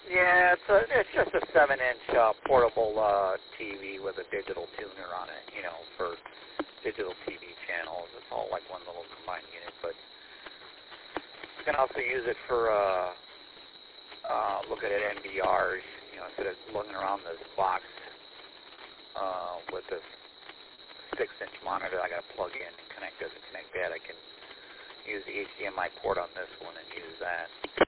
Yeah, it's just a 7-inch portable TV with a digital tuner on it, you know, for digital TV channels. It's all like one little combined unit, but you can also use it for looking at NVRs, you know, instead of looking around this box with this 6-inch monitor I got to plug in and connect this and connect that. I can use the HDMI port on this one and use that.